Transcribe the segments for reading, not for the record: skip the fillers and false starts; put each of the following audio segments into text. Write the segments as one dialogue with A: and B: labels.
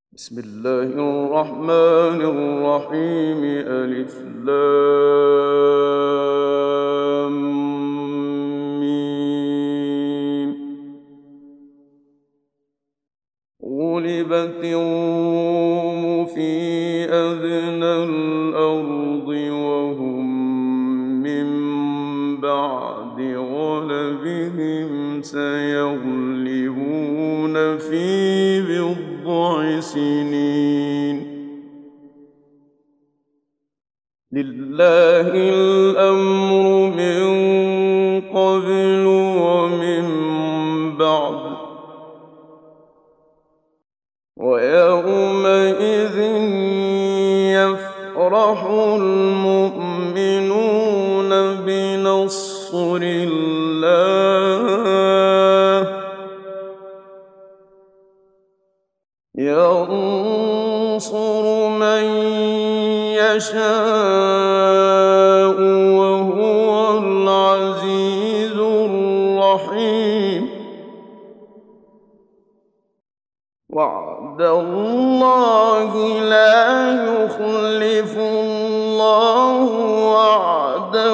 A: بسم الله الرحمن الرحيم. ألف لام ميم. غلبت الروم في أدنى الأرض وهم من بعد غلبهم سيغلبون في بضع سنين. لله الأمر من قبل ومن بعد ويومئذ يفرح المؤمنون بنصر الله ينصر من يشاء وهو العزيز الرحيم. وعد الله لا يخلف الله وعده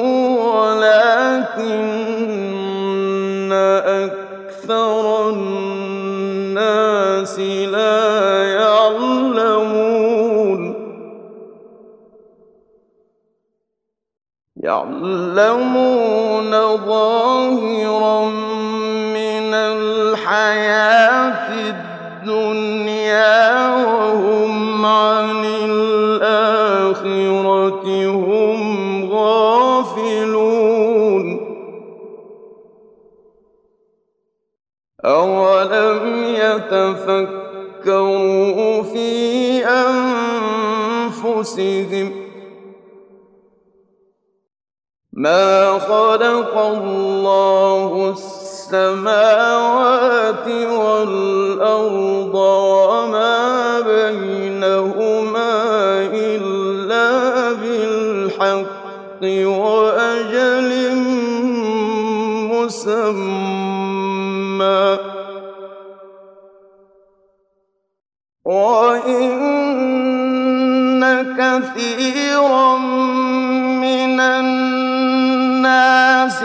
A: ولكن أكثر الناس لا يعلمون ظاهرا من الحياة الدنيا وهم عن الآخرة هم غافلون. أولم يتفكروا في أنفسهم ما خلق الله السماوات والأرض وما بينهما إلا بالحق وأجل مسمى وإن كثيرا من الناس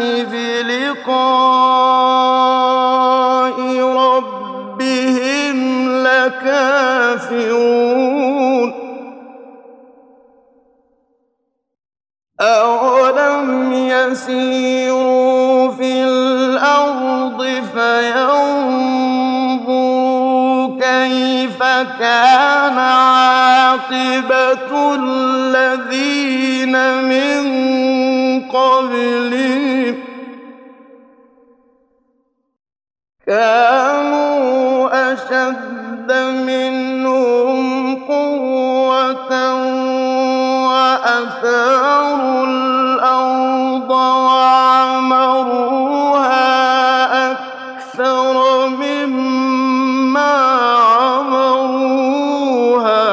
A: بلقاء ربهم لكافرون. أولم يسيروا في الأرض فينظروا كيف كان عاقبة الذين من قبلهم كانوا أشد منهم قوة وأثاروا الأرض وعمروها أكثر مما عمروها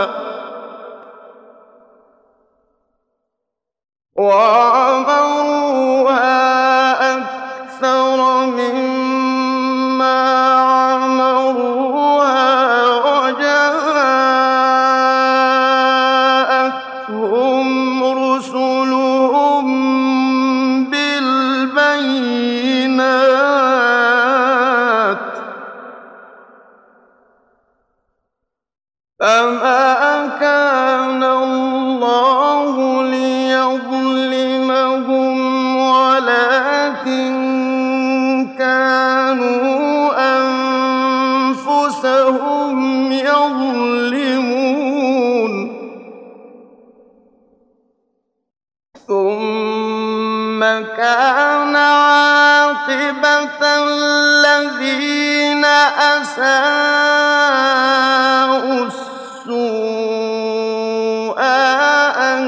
A: وجاءتهم رسلهم بالبينات فما كان الله ليظلمهم ولكن كانوا أنفسهم يظلمون. ثم كان عاقبة الذين أساءوا السوء أن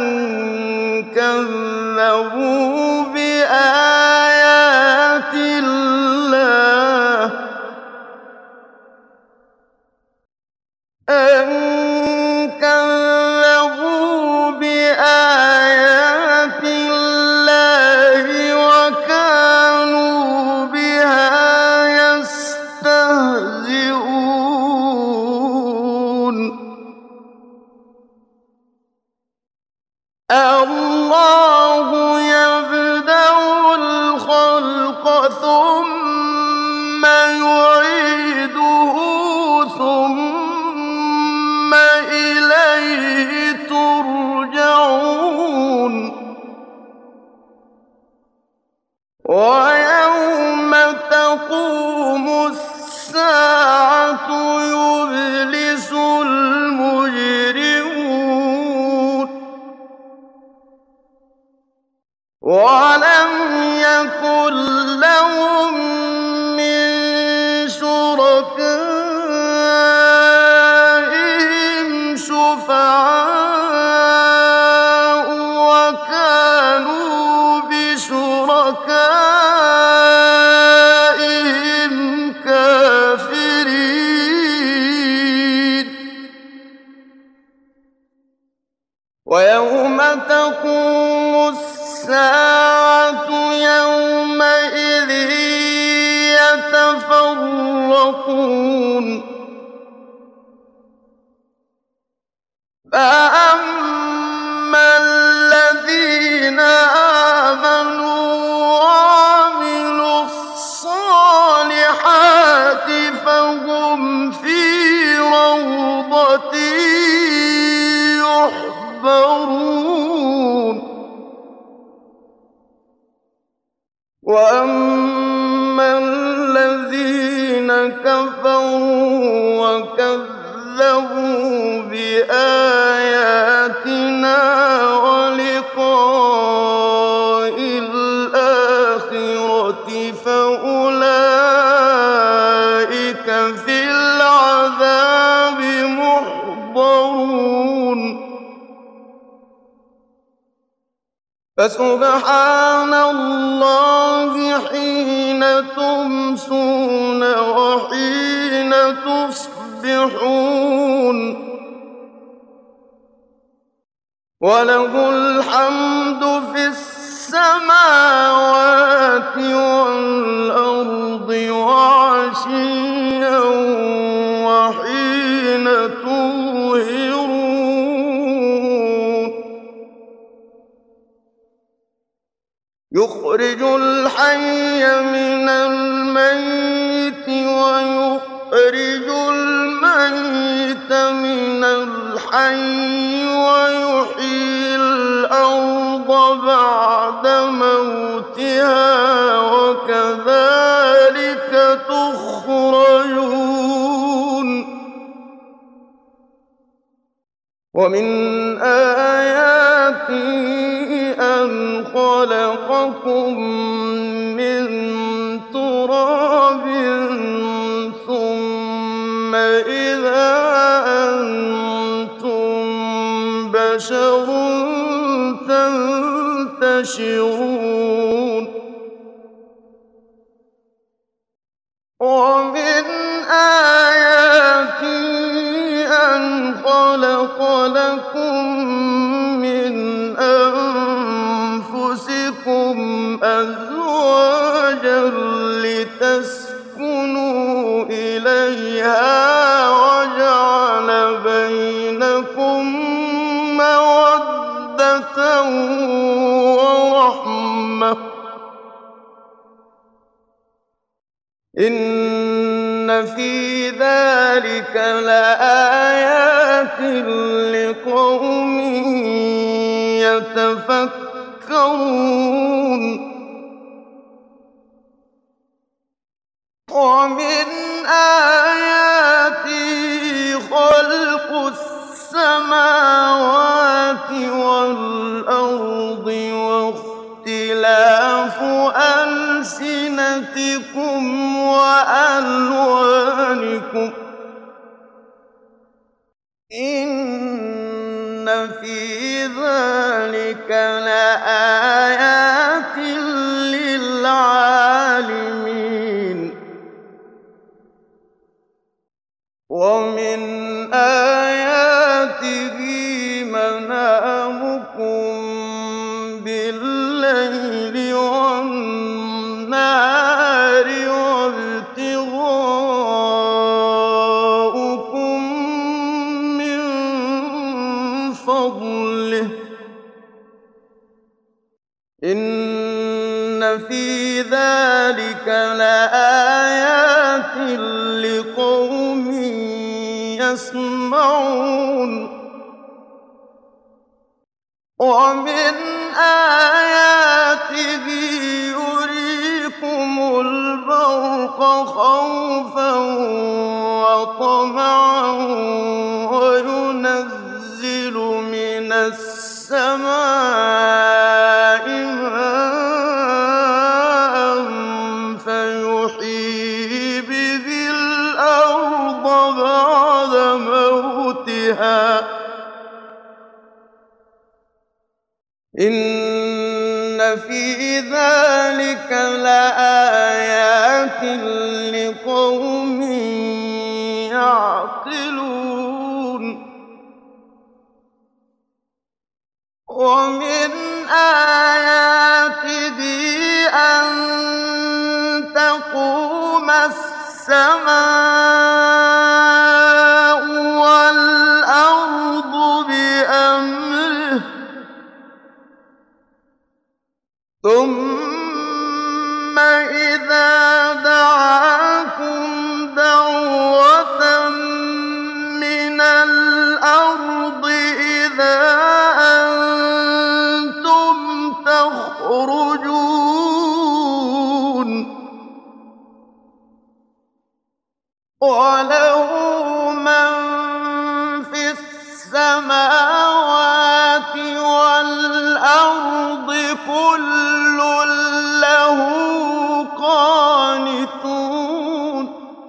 A: كذبوا بآيات الله وكانوا بها يستهزئون. ولم يكن لهم من شركائهم شفعاء وكانوا بشركائهم كافرين ويوم تقوم الساعة يومئذ يتفرقون فأما الذين آمنوا وعملوا الصالحات فهم في روضة يحبرون وأما الذين كفروا وكذبوا بآياتنا ولقاء الآخرة فأولئك في العذاب محضرون فسبحان الله حين تمسون وحين تصبحون وله الحمد في السماوات والأرض وعشيا وحين تظهرون يخرج الحي من الميت ويخرج الميت من الحي ويحيي الأرض بعد موتها وكذلك تخرجون ومن آياته أن خلقكم من تراب ثم إذا أنتم بشر تنتشرون ومن آياته أن خلق لكم من أنفسكم أزواجا لتسكنوا إليها وجعل بينكم مودة ورحمة إن في ذلك لآيات لقوم يتفكرون ومن آياته خلق السماوات والأرض واختلاف ألسنتكم وألوانكم إن في ذلك لآيات للعالمين ومن آياته منامكم بالليل والنهار وابتغاؤكم من فضله إن في ذلك لآيات لقوم يسمعون ومن آياته يريكم البرق خوفا وطمعا وينزل من السماء ماء أختها إن في ذلك لآيات لقوم يعقلون ومن آياته أن تقوم السماء والأرض بأمره ثم إذا دعاكم دعوة من الأرض إذا أنتم تخرجون وله من في السماوات والأرض كل له قانتون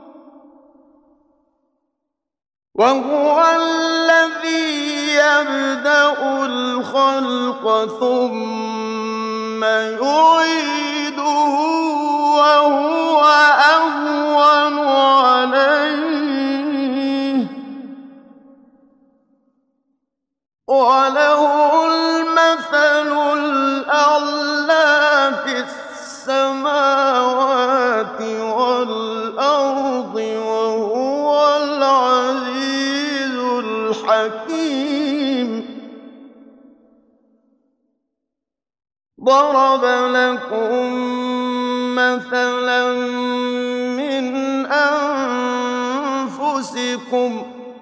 A: وهو الذي يبدأ الخلق ثم يعيده وهو أهون عليه وله المثل الأعلى في السماوات والأرض وهو العزيز الحكيم ضرب لكم مثلا من أنفسكم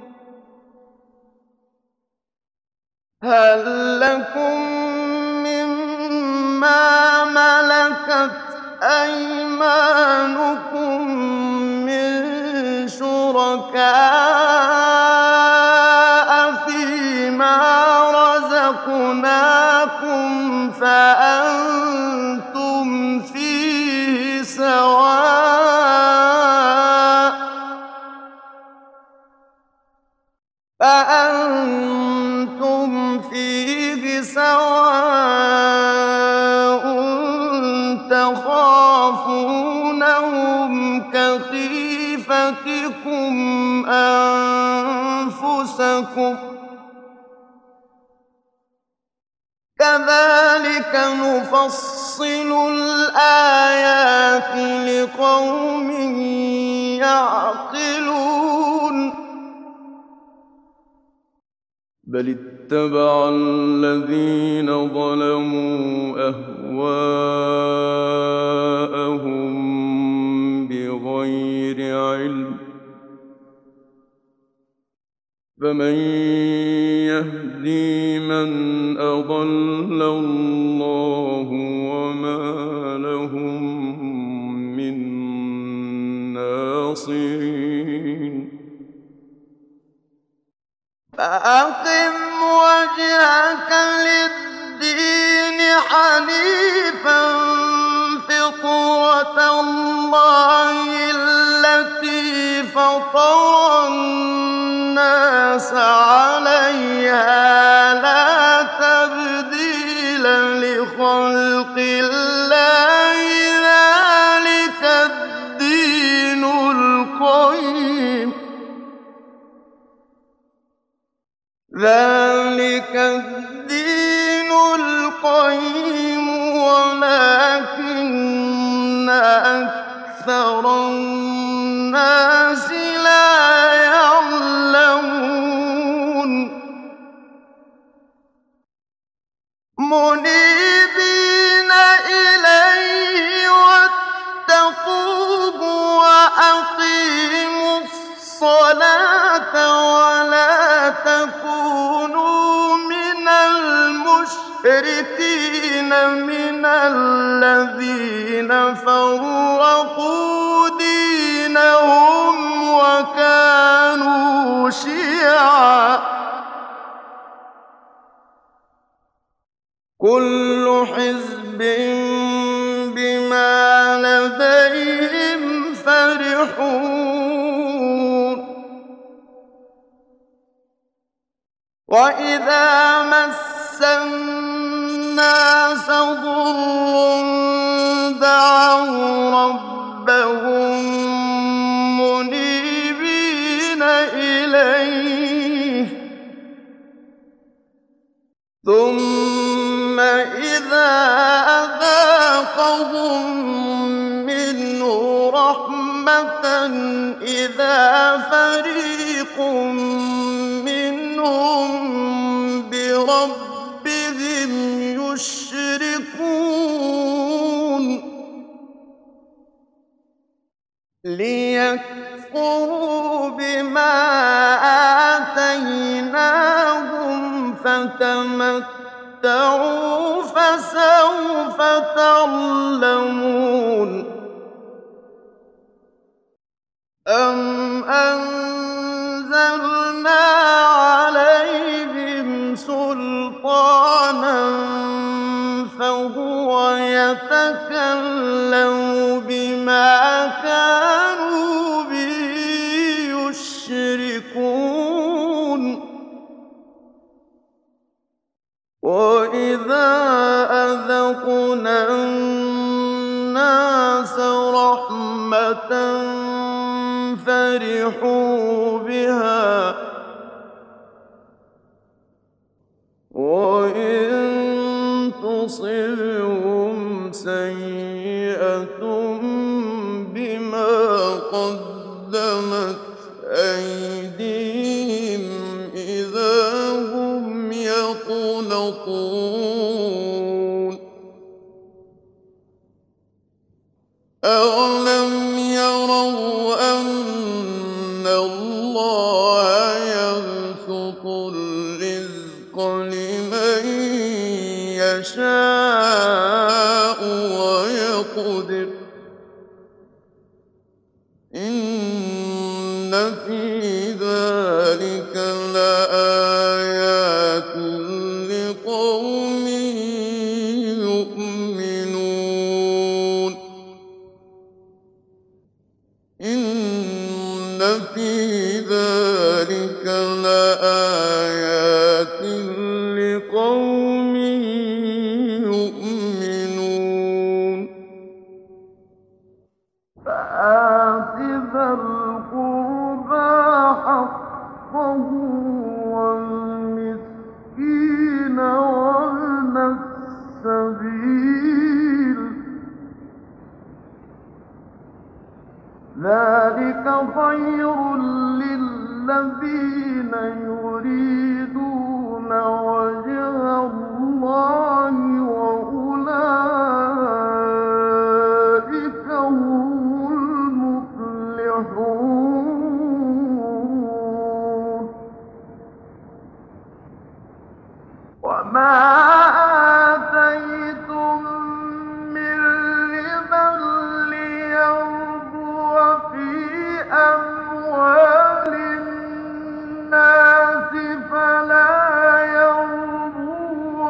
A: هل لكم مما ملكت أيمانكم من شركاء فيما رزقناكم فأنتم فيه سواء تخافونهم كخيفتكم أنفسكم كذلك نفصل الآيات لقوم يعقلون بل اتبع الذين ظلموا أهواءهم بغير علم فمن يهدي من أضل الله وما لهم من ناصرين فأقم وجهك للدين حنيفا فطرة الله التي فطر الناس عليها لا تبديل لخلق الله ذلك الدين القيم ذلك الدين القيم ولكن أكثر الناس لا يعلمون منيبين إليه واتقوه وأقيموا الصلاة ولا تكونوا من المشركين من الذين فرقوا دينهم وكانوا شيعا كل حزب بما لديهم فرحون وَإِذَا مَسَّ النَّاسَ ضُرٌّ دَعَوْا رَبَّهُم مُّنِيبِينَ إِلَيْهِ ثُمَّ إِذَا أَذَاقَهُم مِّنْهُ رَحْمَةً إِذَا فَرِيقٌ مِّنْهُم بِرَبِّهِمْ يُشْرِكُونَ لِيَكْفُرُوا بِمَا آتَيْنَاهُمْ فَتَمَتَّعُوا فَسَوْفَ تَعْلَمُونَ أَمْ أَنزَلْنَا عَلَيْهِمْ سُلْطَانًا فَهُوَ يَتَكَلَّمُ بِمَا كَانُوا بِهِ يُشْرِكُونَ وَإِذَا أَذَقْنَا النَّاسَ رَحْمَةً فَرِحُوا بِهَا وَإِن تُصِبْهُمْ سَيِّئَةٌ بِمَا قَدَّمَتْ أَيْدِيهِمْ إِذَا هُمْ يَقْنَطُونَ أَوَلَمْ يَرَوْا أَنَّ اللَّهَ يَبْسُطُ الرِّزْقَ لِمَن يَشَاءُ وَيَقْدِرُ إِنَّ فِي ذَلِكَ لَآيَاتٍ لِّقَوْمٍ يُؤْمِنُونَ إِنَّ فِي ذَلِكَ لَآيَاتٍ لِّقَوْمٍ يُؤْمِنُونَ فَآتِ ذَا الْقُرْبَىٰ حَقَّهُ وَالْمِسْكِينَ وَابْنَ السَّبِيلِ ذَٰلِكَ خَيْرٌ لِّلَّذِينَ يُرِيدُونَ وَجْهَ اللَّهِ وَأُولَٰئِكَ هُمُ الْمُفْلِحُونَ وَمَا آتَيْتُم مِّن رِّبًا لِّيَرْبُوَ فِي أَمْوَالِ النَّاسِ فَلَا يَرْبُو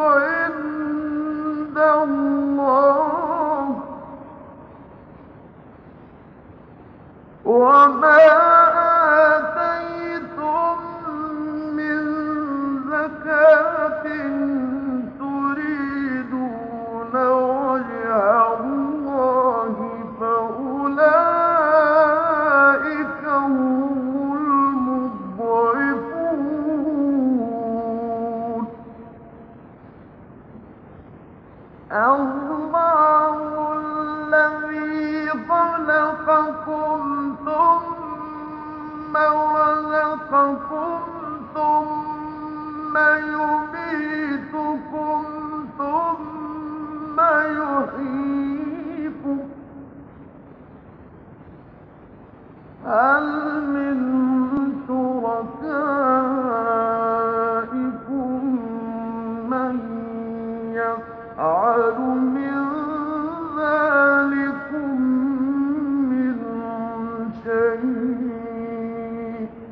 A: عِندَ اللَّهِ ۖ وَمَا آتَيْتُم مِّن زَكَاةٍ تُرِيدُونَ وَجْهَ اللَّهِ فَأُولَٰئِكَ هُمُ الْمُضْعِفُونَ اللَّهُ الَّذِي خَلَقَكُمْ ثُمَّ رَزَقَكُمْ ثُمَّ يُمِيتُكُمْ ثُمَّ يُحْيِيكُمْ ۖ هَلْ مِن شُرَكَائِكُم مَّن يَفْعَلُ مِن ذَٰلِكُم مِّن شَيْءٍ ۚ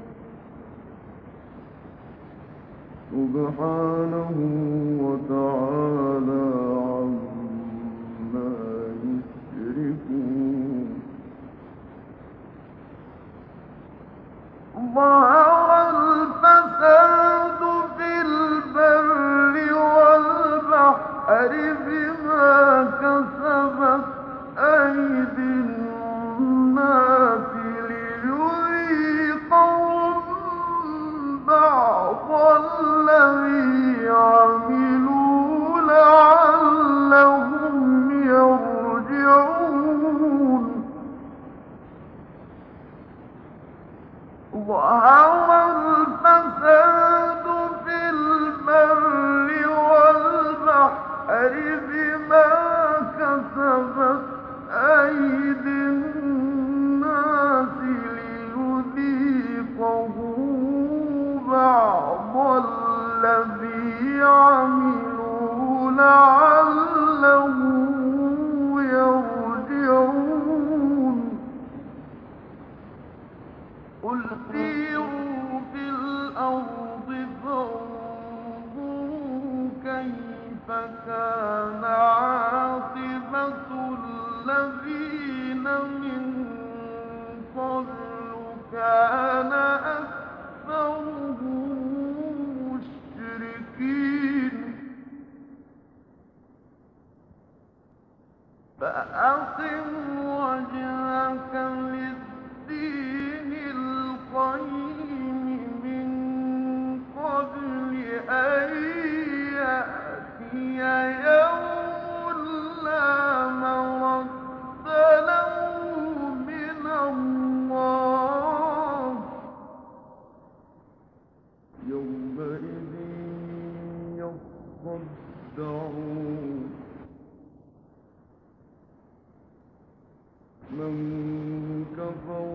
A: سُبْحَانَهُ وَتَعَالَىٰ عَمَّا يُشْرِكُونَ ظَهَرَ الْفَسَادُ فِي كان عاقبة الذين من قبل كان أكثرهم مشركين فأقم وجهك للدين القيم من قبل أن يأتي يوم لا مرد له من الله يومئذ يصدعون من كفر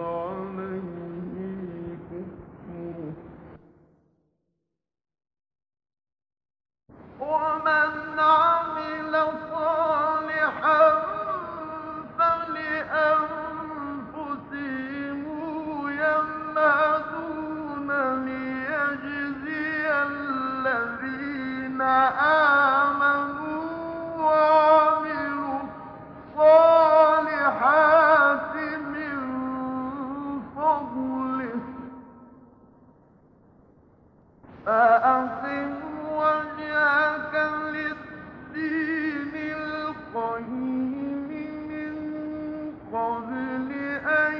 A: فعليه كفره ومن عمل صالحا فلأنفسهم يمهدون ليجزي الذين آمنوا وعملوا الصالحات من فضله فأقم وجهك للدين القيم من قبل أن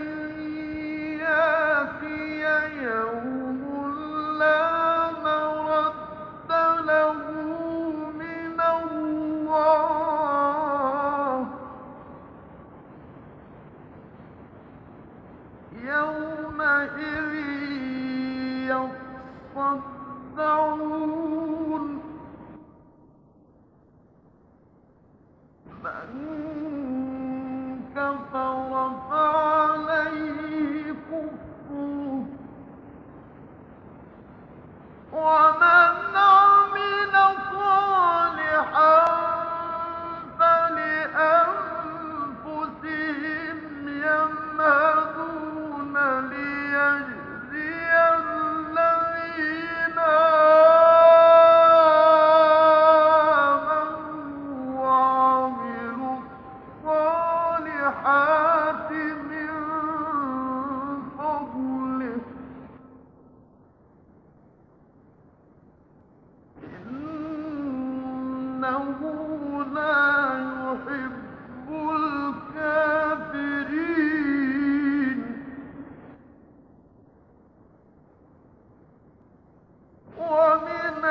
A: يأتي يوم لا مرد له من الله يومئذ يصدعون من كفر فعليه كفره ومن عمل صالحا فلأنفسهم يمهدون ليجزي الذين آمنوا وعملوا الصالحات من فضله إنه لا يحب الكافرين ومن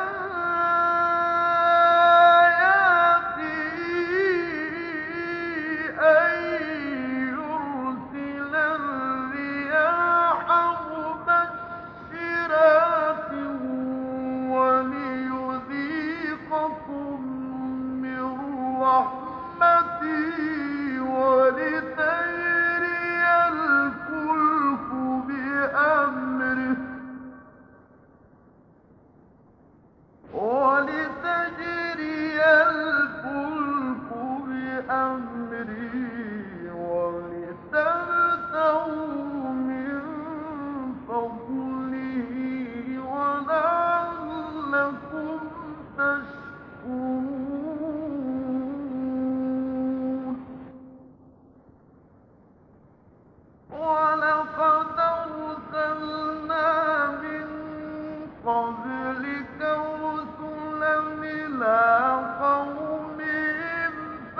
A: آياته أن يرسل الرياح مبشرات وليذيقكم من رحمته ولتجري الفلك بأمره ولتبتغوا من فضله ولعلكم تشكرون ولقد أرسلنا من قبلك رسلا إلى قومهم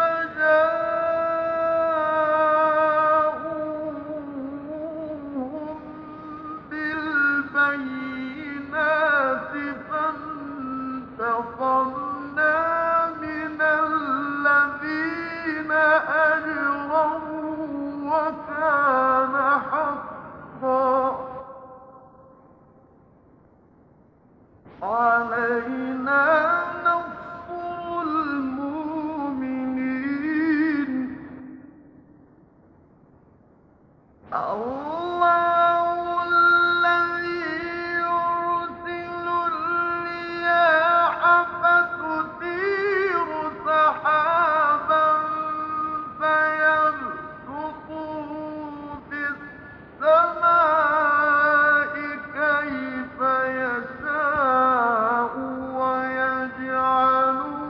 A: فجاءوهم بالبينات فانتقمنا من الذين أجرموا وكان حقا علينا نصر المؤمنين الله الذي يرسل الرياح فتثير سحابا فيبسطه في السماء كيف يشاء ويجعله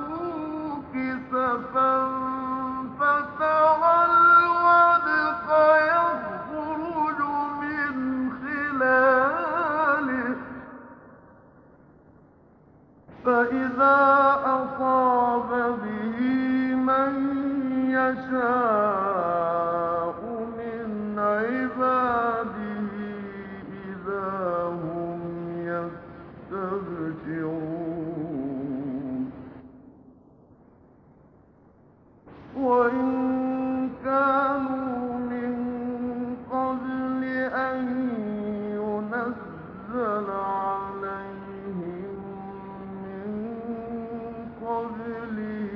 A: فإذا أصاب به من يشاء من عباده إذا هم يستبشرون وإن كانوا من قبل أن ينزل عليهم من قبله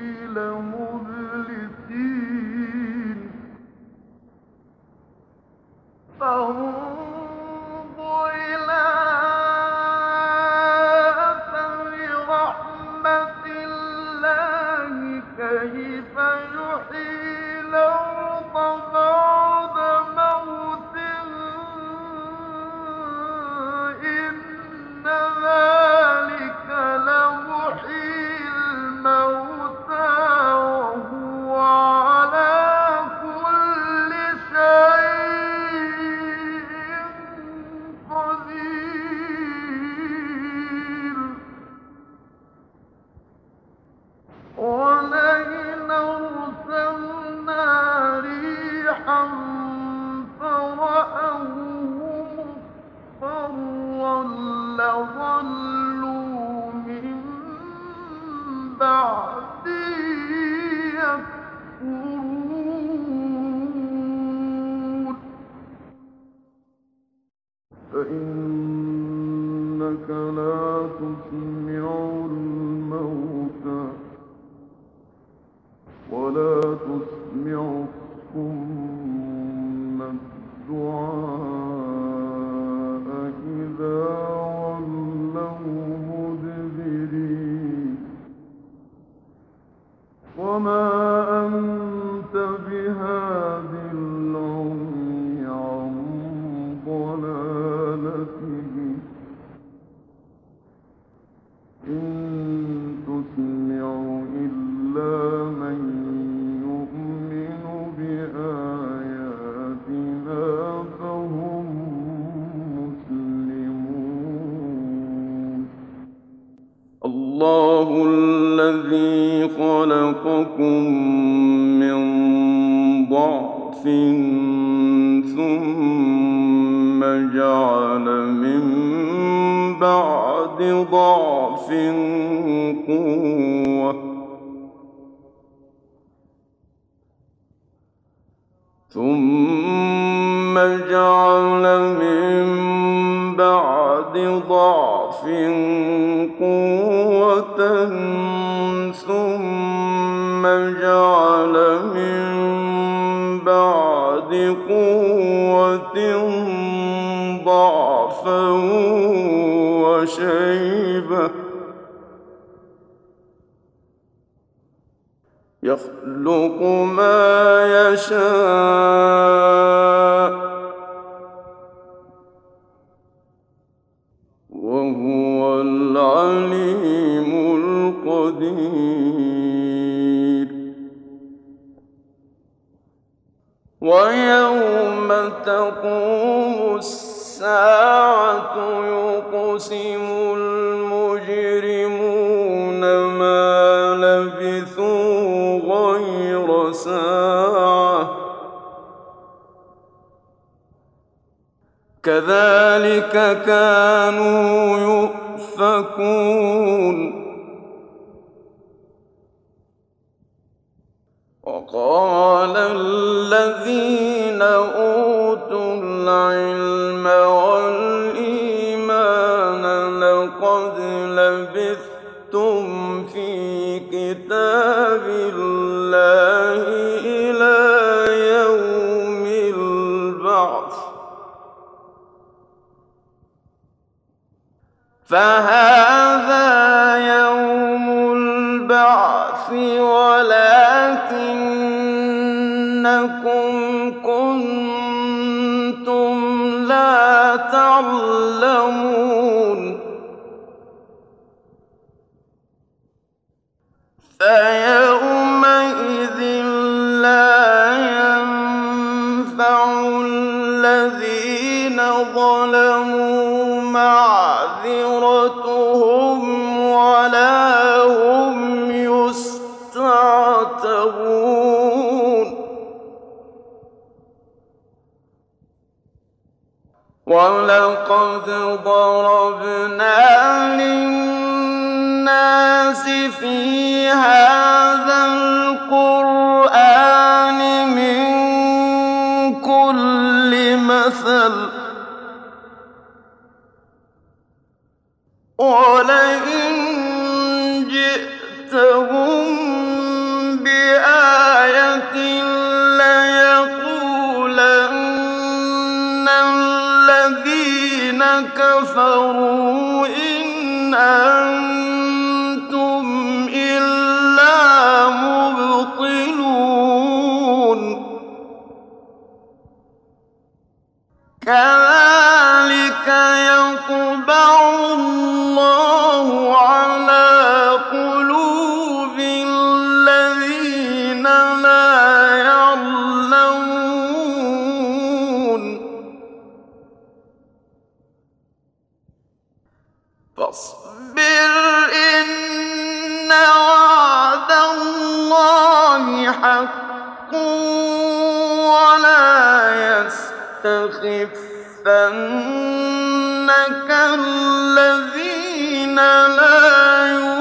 A: لمبلسين فانظر إلى أثر رحمة الله كيف يحيي الأرض بعد موتها إن ذلك لمحيي الموتى وهو على كل شيء قدير ولئن أرسلنا ريحا فرأوه مصفرا لظلوا من بعده يكفرون فإنك لا تسمع الموتى ولا تسمع الصم الدعاء إذا ولوا مدبرين وما أنت بهاد العمي عن ضلالته إن تسمع إلا من يؤمن بآياتنا فهم مسلمون الله الذي خلقكم من ضعف ثم جعل من بعد ضعف قوة ثم جعل من بعد ضعف قوة ثم جعل من بعد قوة ضعفا وشيبة يخلق ما يشاء وهو العليم القدير ويوم تقوم الساعة يقسم المجرمون ما لبثوا غير ساعة كذلك كانوا يؤفكون وقال الذين أوتوا العلم والإيمان لقد لبثتم في كتاب الله إلى يوم البعث فهذا يوم البعث ولكنكم كنتم لا تعلمون فيومئذ لا ينفع الذين ظلموا معذرتهم ولا وَلَقَدْ ضَرَبْنَا لِلنَّاسِ فِي هَٰذَا الْقُرْآنِ مِن كُلِّ مَثَلٍ ۚ وَلَئِن جِئْتَهُم بِآيَةٍ لَّيَقُولَنَّ الَّذِينَ كَفَرُوا إِنْ أَنتُمْ إِلَّا مُبْطِلُونَ كَذَٰلِكَ يَطْبَعُ اللَّهُ عَلَىٰ قُلُوبِ الَّذِينَ لَا يَعْلَمُونَ فَاصْبِرْ إِنَّ وَعْدَ اللَّهِ حَقٌّ وَلَا يَسْتَخِفَّنَّكَ الَّذِينَ لَا يُؤْمِنُونَ